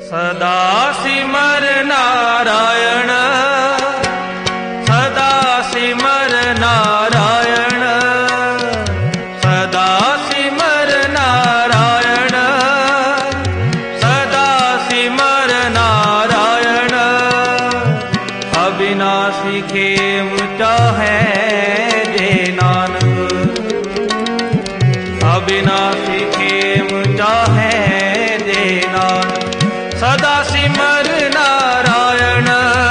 सदा सिमर नारायण, सदा सिमर नारायण, सदा सिमर नारायण, सदा सिमर नारायण। अविनाशी खेम चाहे जे नानक, अविनाशी खेम चाहे जे नानक। सदा सिमर नारायण,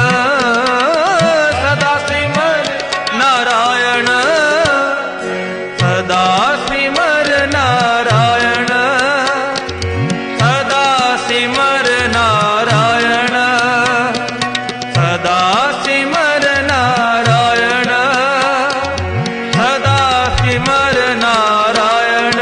सदा सिमर नारायण, सदा सिमर नारायण, सदा सिमर नारायण, सदा सिमर नारायण, सदा सिमर नारायण।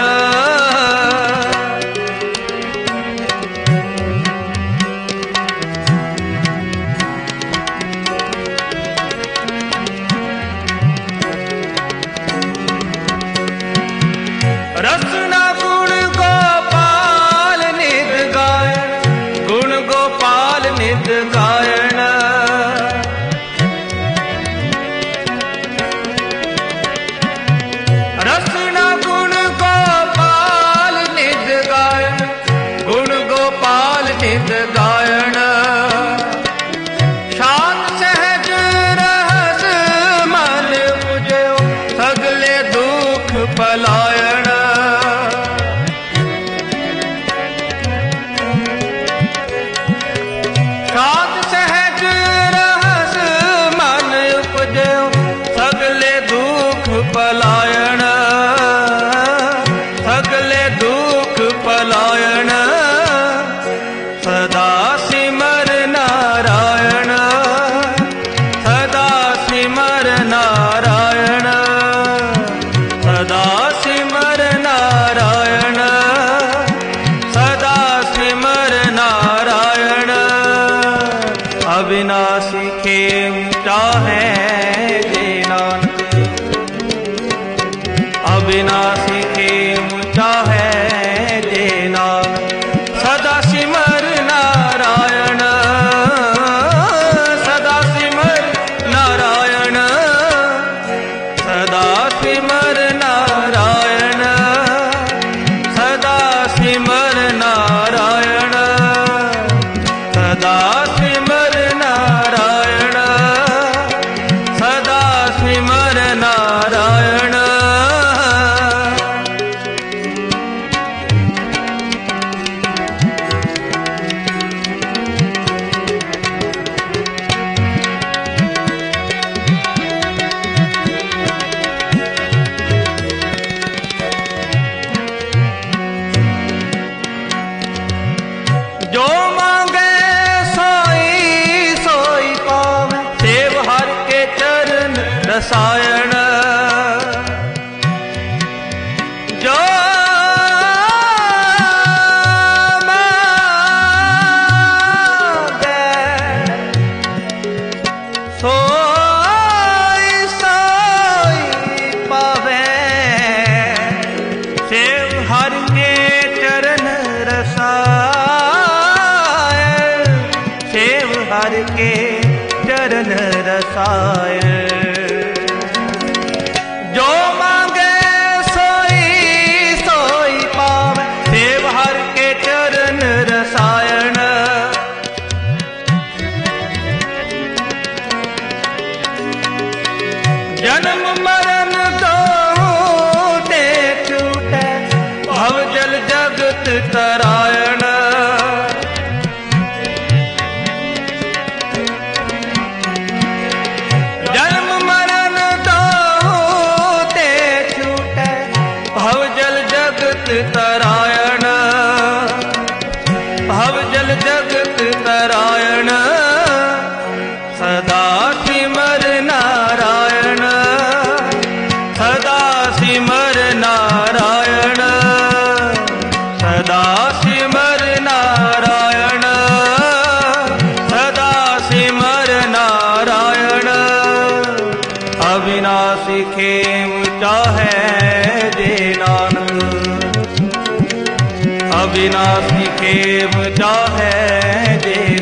रसना गुण गोपाल नित गायन, गुण गोपाल नित गायन। रसना गुण गोपाल नित गायन, गुण गोपाल नित गायन। शांत सहज रहस मन उपजो, सगले दुख पलायन। शांत सहज रहस मन उपजो, सगले दुख पलायन, सगले दुख पलायन। सदा सिमर नारायण, सदा सिमर नारायण, सदा सिमर नारायण, सदा सिमर नारायण। अविनाशी खेम चाहे जे नानक, अविनाशी खेम चाहे जे नानक। सदा सिमर नारायण, सदा सिमर नारायण, सदा सिमर नारायण, सदा सिमर नारायण, सदा सिमर नारायण, सदा सिमर नारायण। जो मांगे सोई सोई पावे, सेव हर के चरण रसायन। जो मांगे सोई सोई पावे, सेव हर के चरण रसायन, सेव हर के चरण रसायन। जो मांगे सोई सोई पावे, सेव हर के चरण रसायन। जन्म मरण दोहु ते छूटे, भव जल जगत तरायण। जन्म मरण दोहु ते छूटे, भव जल जगत तरायण, भव जल जगत तरायण। सदा सिमर नारायण, सदा सिमर नारायण, सदा सिमर नारायण, सदा सिमर नारायण। अविनाशी खेम चाहे जे नानक, अविनाशी खेम चाहे